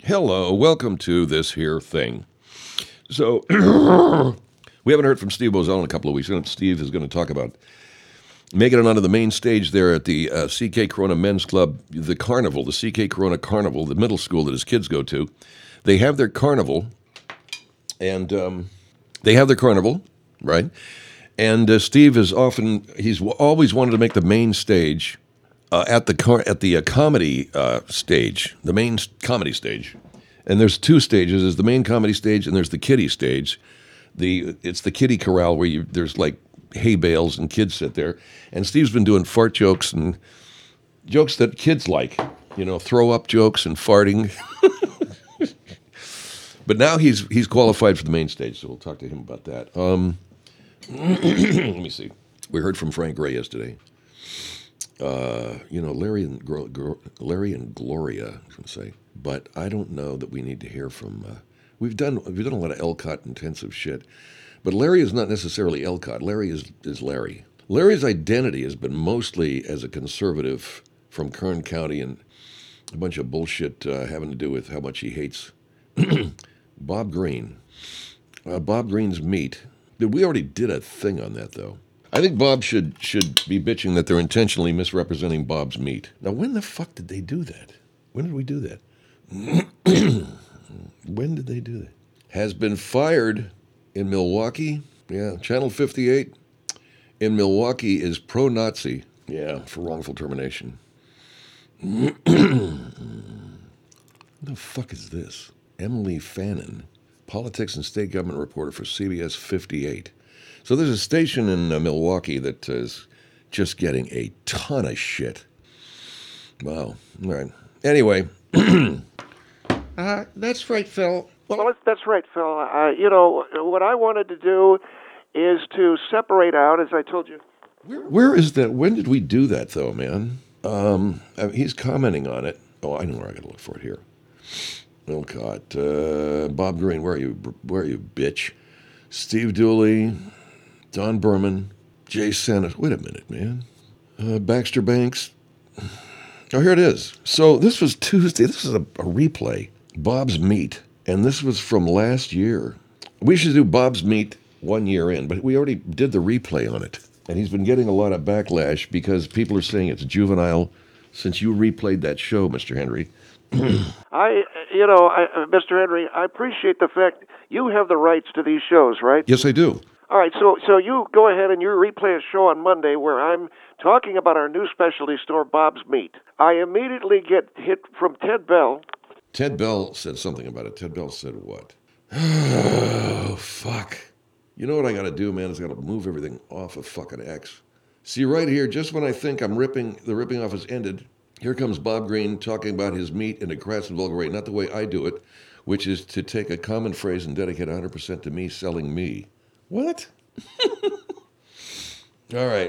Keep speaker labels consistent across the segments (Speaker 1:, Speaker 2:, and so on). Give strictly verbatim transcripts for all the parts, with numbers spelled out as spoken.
Speaker 1: Hello, welcome to this here thing. So, we haven't heard from Steve Bozell in a couple of weeks. Steve is going to talk about making it onto the main stage there at the uh, C K Corona Men's Club, the carnival, the C K Corona Carnival, the middle school that his kids go to. They have their carnival, and um, they have their carnival, right? And uh, Steve is often, he's always wanted to make the main stage uh, at the car, at the uh, comedy uh, stage, the main comedy stage. And there's two stages. There's the main comedy stage and there's the kiddie stage. The It's the kiddie corral where you, there's like hay bales and kids sit there. And Steve's been doing fart jokes and jokes that kids like, you know, throw up jokes and farting. But now he's he's qualified for the main stage, so we'll talk to him about that. Um, let me see. We heard from Frank Gray yesterday. Uh, you know, Larry and Gro- Gro- Larry and Gloria, I was going to say. But I don't know that we need to hear from. Uh, we've done we've done a lot of Elcott intensive shit, but Larry is not necessarily Elcott. Larry is is Larry. Larry's identity has been mostly as a conservative from Kern County and a bunch of bullshit uh, having to do with how much he hates Bob Green. Uh, Bob Green's meat. We already did a thing on that, though. I think Bob should should be bitching that they're intentionally misrepresenting Bob's meat. Now, when the fuck did they do that? When did we do that? When did they do that? Has been fired in Milwaukee. Yeah, Channel fifty-eight in Milwaukee is pro-Nazi. Yeah, for wrongful termination. What the fuck is this? Emily Fannin, politics and state government reporter for C B S fifty-eight. So there's a station in uh, Milwaukee that is just getting a ton of shit. Wow. All right. Anyway. uh, that's right, Phil.
Speaker 2: Well, that's, that's right, Phil. Uh, you know, what I wanted to do is to separate out, as I told you.
Speaker 1: Where, where is that? When did we do that, though, man? Um, uh, he's commenting on it. Oh, I know where I got to look for it here. Oh, God. Uh, Bob Green, where are you? Where are you, bitch? Steve Dooley, Don Berman, Jay Sennett. Wait a minute, man. Uh, Baxter Banks. Oh, here it is. So this was Tuesday. This is a, a replay. Bob's Meat. And this was from last year. We should do Bob's Meat one year in, but we already did the replay on it. And he's been getting a lot of backlash because people are saying it's juvenile since you replayed that show, Mister Henry.
Speaker 2: I, you know, I, Mister Henry, I appreciate the fact you have the rights to these shows, right?
Speaker 1: Yes, I do.
Speaker 2: All right, so so you go ahead and you replay a show on Monday where I'm talking about our new specialty store, Bob's Meat. I immediately get hit from Ted Bell.
Speaker 1: Ted Bell said something about it. Ted Bell said what? Oh, fuck. You know what I got to do, man, is I got to move everything off of fucking X. See, right here, just when I think I'm ripping, the ripping off has ended, here comes Bob Green talking about his meat in a crass and vulgar way, not the way I do it, which is to take a common phrase and dedicate one hundred percent to me selling me. What? All right.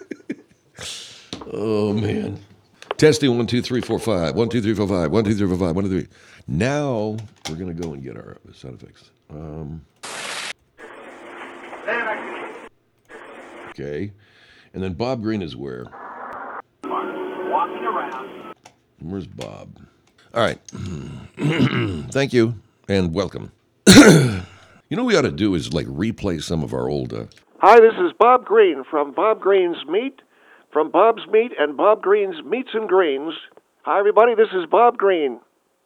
Speaker 1: Oh, man. Testing one, two, three, four, five. One, two, three, four, five. One, two, three, four, five. One, two, three. Now we're going to go and get our sound effects. Um, okay. And then Bob Green is where?
Speaker 3: Walking around.
Speaker 1: Where's Bob? All right. Thank you and welcome. You know what we ought to do is like replay some of our old... Uh...
Speaker 2: Hi, this is Bob Green from Bob Green's Meat, from Bob's Meat and Bob Green's Meats and Greens. Hi, everybody, this is Bob Green.